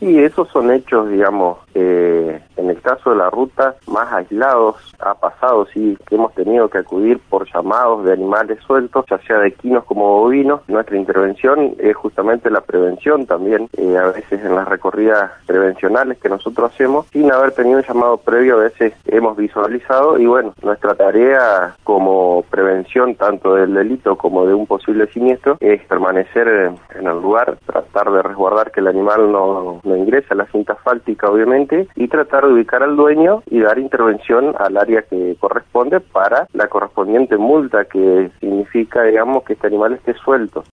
Sí, esos son hechos, digamos, en el caso de la ruta, más aislados. Ha pasado, sí, que hemos tenido que acudir por llamados de animales sueltos, ya sea de equinos como bovinos. Nuestra intervención es justamente la prevención también, a veces en las recorridas prevencionales que nosotros hacemos, sin haber tenido un llamado previo, a veces hemos visualizado, y bueno, nuestra tarea como prevención tanto del delito como de un posible siniestro es permanecer en el lugar, tratar de resguardar que el animal no ingrese a la cinta asfáltica, obviamente, y tratar de ubicar al dueño y dar intervención al área que corresponde para la correspondiente multa, que significa, digamos, que este animal esté suelto.